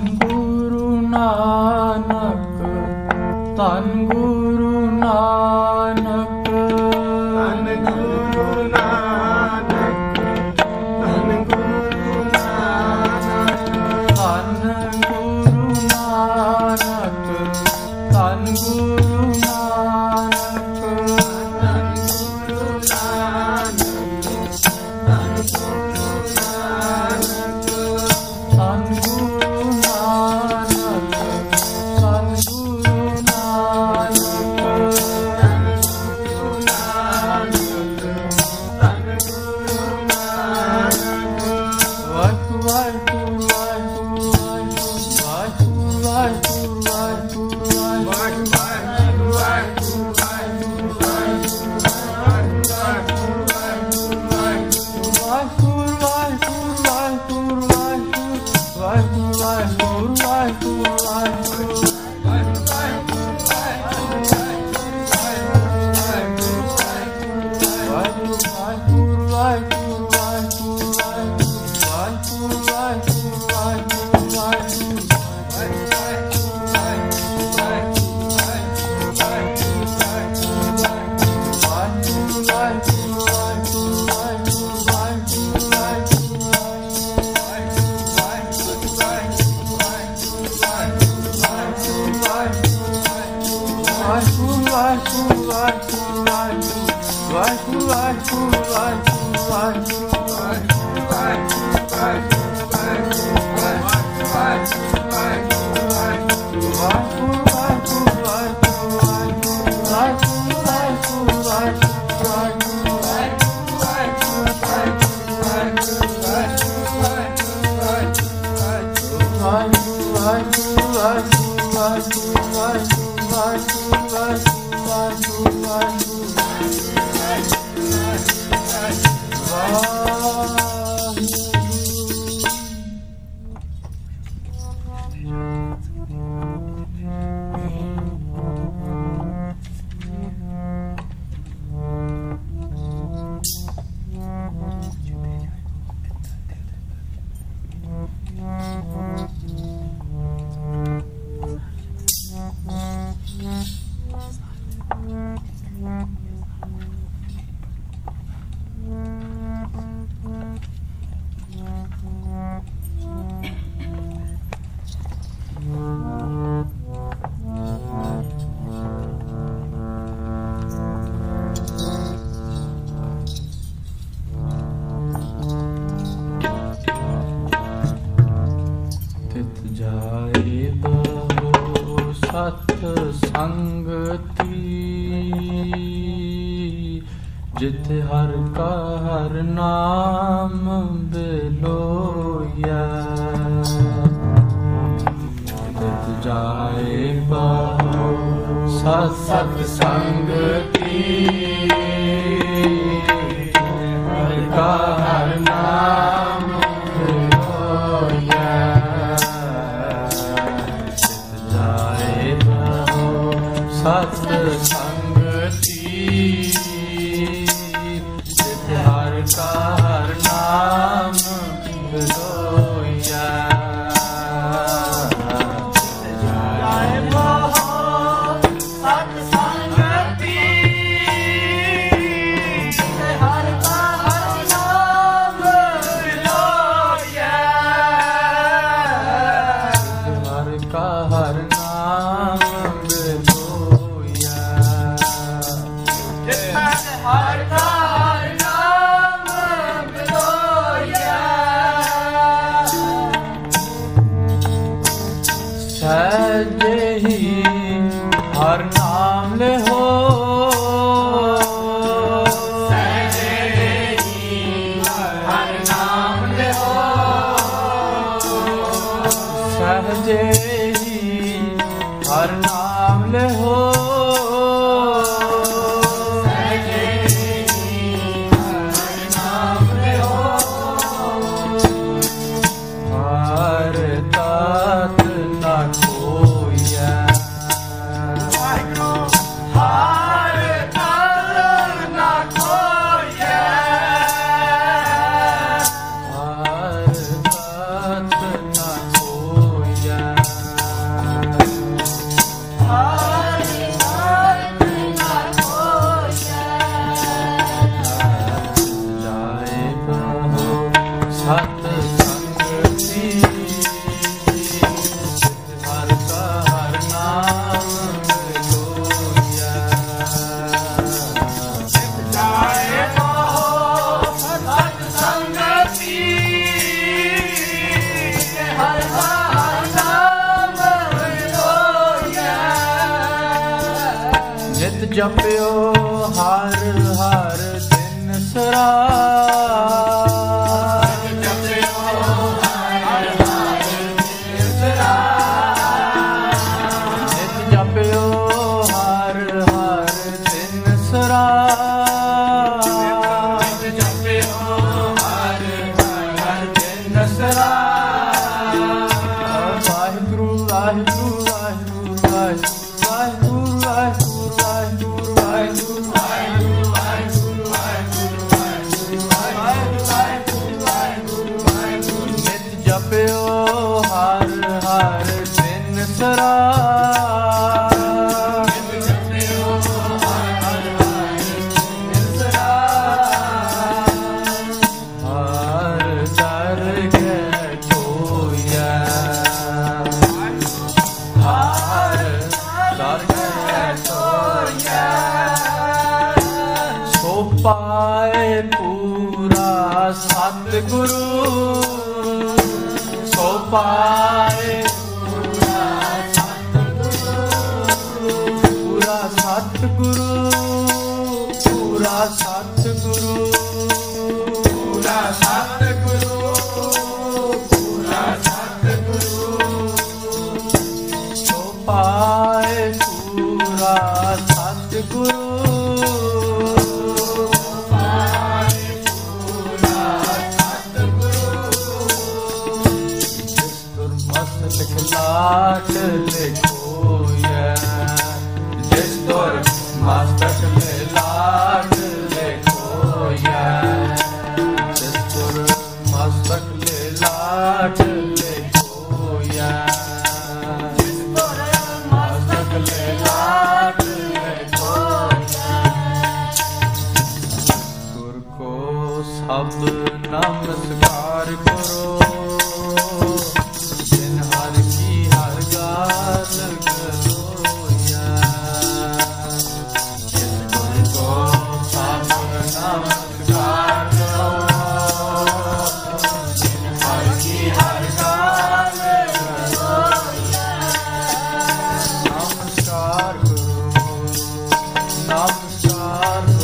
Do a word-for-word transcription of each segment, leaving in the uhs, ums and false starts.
ਗੁਰੂ ਨਾਨਕ, ਧੰਨ ਗੁਰੂ ਨਾਨਕ, ਧੰਨ ਗੁਰੂ ਨਾਨਕ, ਧੰਨ ਗੁਰੂ ਨਾਨਕ, ਧੰਨ ਗੁਰੂ ਨਾਨਕ, ਧੰਨ ਗੁਰੂ ਨਾਨਕ, ਧੰਨ ਗੁਰੂ ਨਾਨਕ, ਧੰਨ ਗੁਰੂ ਨਾਨਕ, ਧੰਨ ਗੁਰੂ ਨਾਨਕ, ਧੰਨ ਗੁਰੂ ਨਾਨਕ, ਧੰਨ ਗੁਰੂ ਨਾਨਕ, ਧੰਨ ਗੁਰੂ ਨਾਨਕ। ਵਾਹਿਗੁਰੂ ਵਾਹਿਗੁਰੂ ਵਾਹਿਗੁਰੂ ਵਾਹਿਗੁਰੂ ਵਾਹਿਗੁਰੂ ਵਾਹਿਗੁਰੂ ਜਿਤ ਹਰ ਕਾ ਹਰ ਨਾਮ ਬਿਲੋਇਆ, ਤਿਤ ਜਾਏ ਬਹੁ ਸਤ ਸਤ ਸੰਗਤੀ, ਹਰ ਕਾ ਹਰ ਨਾਮ ਬਿਲੋਇਆ, ਤਿਤ ਜਾਏ ਬਹੁ ਸਤ ਸੰਗਤੀ, ਹਰ ਕਾ ਹਰ ਨਾਮ ਬਿਲੋਇਆ, ਜਾਏ ਬਹੁ ਸਤ ਸੰਗਤੀ, ਹਰ ਕਾ ਹਰ ਨਾਮ ਬਿਲੋਇਆ, ਹਰ ਕਾ ਹਰ ਨਾਮ ਬਿਲੋਇਆ, ਹਰ ਕਾ ਸਹਿਜੇ ਹੀ ਹਰ ਨਾਮ ਲਿਹੋ, ਸਹਿਜੇ ਹੀ ਹਰ ਨਾਮ ਲਿਹੋ, ਸਹਿਜੇ ਹੀ ਹਰ ਨਾਮ ਲਿਹੋ, ਸਹਿਜੇ ਹੀ ਹਰ ਨਾਮ ਲਿਹੋ, ਹਰ ਤਤ ਨਾ ਕੋਇਆ, ਹਰ ਤਤ ਨਾ ਕੋਇਆ, ਹਰ ਤਤ ਨਾ ਕੋਇਆ, ਜਪਿਓ ਹਰ ਹਰ ਦਿਨ ਸਰਾਏ, ਨਿਤ ਜਪਿਓ ਹਰ ਹਰ ਦਿਨ ਸਰਾਏ, ਨਿਤ ਜਪਿਓ ਹਰ ਹਰ ਦਿਨ ਸਰਾਏ, ਨਿਤ ਜਪਿਓ ਹਰ ਹਰ ਦਿਨ ਸਰਾਏ। ਵਾਹਿਗੁਰੂ ਵਾਹਿਗੁਰੂ ਵਾਹਿਗੁਰੂ ਵਾਹਿਗੁਰੂ ਵਾਹਿਗੁਰੂ ਵਾਹਿਗੁਰੂ ਵਾਹਿਗੁਰੂ ਵਾਹਿਗੁਰੂ ਵਾਹਿਗੁਰੂ ਵਾਹਿਗੁਰੂ ਵਾਹਿਗੁਰੂ ਵਾਹਿਗੁਰੂ। ਨਿਤ ਜਪਿਓ ਹਰ ਹਰ ਦਿਨ ਸਰਾਏ, ਨਿਤ ਜਪਿਓ ਹਰ ਹਰ ਦਿਨ ਸਰਾਏ। ਹਰ ਦਰਗਹਿ ਧੋਇਐ, ਹਰ ਦਰਗਹਿ ਧੋਇਐ, ਸੋ ਪਾਏ ਪੂਰਾ ਸਤਿਗੁਰੂ, ਸੋ ਪਾਏ ਪੂਰਾ ਸਤਿਗੁਰੂ, ਪੂਰਾ ਸਤਿਗੁਰੂ, ਪੂਰਾ ਸਤਿਗੁਰੂ, ਪੂਰਾ ਸਤਿਗੁਰੂ, ਪੂਰਾ ਸਤਿਗੁਰੂ, ਸੋ ਪਾਏ ਪੂਰਾ ਸਤਿਗੁਰੂ, ਪਾਏ ਪੂਰਾ ਸਤਿਗੁਰੂ। ਜਿਸ ਦੁਰਮਤ ਲਿਖ ਲਾਟ ਲਿਖੋਇਐ, ਜਿਸ ਦੁਰਮਸਤਕ ਤੇ ਲਾਟ ਲਿਖੋਇਐ, ਜਿਸ ਦੁਰਮਸਤਕ ਲੈ ਲਾਟ ਲਿਖੋਇਐ, ਜਿਸ ਦੁਰਮਸਤਕ ਲੈ ਲਾਟ ਲਿਖੋਇਐ। ਗੁਰ ਕੋ ਸਭ ਨਮਸਕਾਰ ਕਰੋ, ਜਿਨ ਹਰ ਕੀ ਹਰ ਗਾਲ ਕਰੋਇਐ। ਜਿਸ ਗੁਰ ਕੋ ਸਭ ਨਮਸਕਾਰ ਕਰੋ, ਜਿਨ ਹਰ ਕੀ ਹਰ ਗਾਲ ਕਰੋਇਐ। ਨਮਸਕਾਰ ਕਰੋ, ਨਮਸਕਾਰ ਕਰੋ,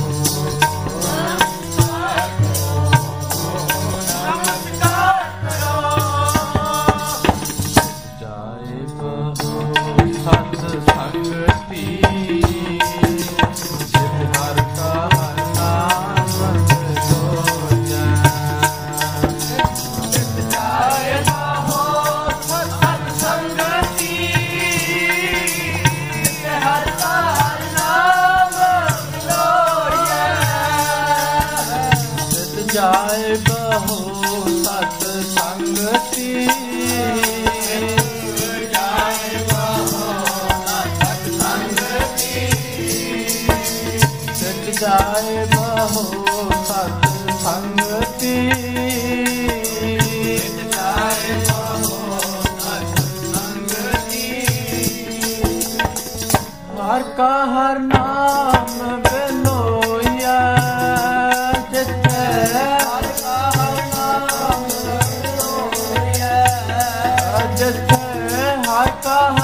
ਜਾਏ ਬਹੁ ਸਤ ਸੰਗਤੀ, ਜਿਤ ਹਰ ਕਾ ਹਰ ਨਾਮ ਲੋਚੈ। ਜਾਏ ਬਹੁ ਸਤ ਸੰਗਤੀ, ਹਰ ਕਾ ਹਰ ਨਾਮ ਲੋਚੈ। ਜਿਤ ਜਾਏ ਬਹੁ ਸਤ ਸੰਗਤੀ, ਜਾਏ ਬਹੁ ਸਤ ਸੰਗਤੀ, ਜਿਤ ਜਾਏ ਬਹੁ ਸਤ ਸੰਗਤੀ, ਜਿਤ ਜਾਏ ਬਹੁ ਸਤ ਸੰਗਤੀ। ਹਰ ਕਾ ਹਰ ਨਾਮ ਬਿਲੋਈਐ, ਜਿਤੈ ਹਰ ਕਾ ਹਰ ਨਾਮ ਬਿਲੋਈਐ, ਜਿਤੈ ਹਰ ਕਾ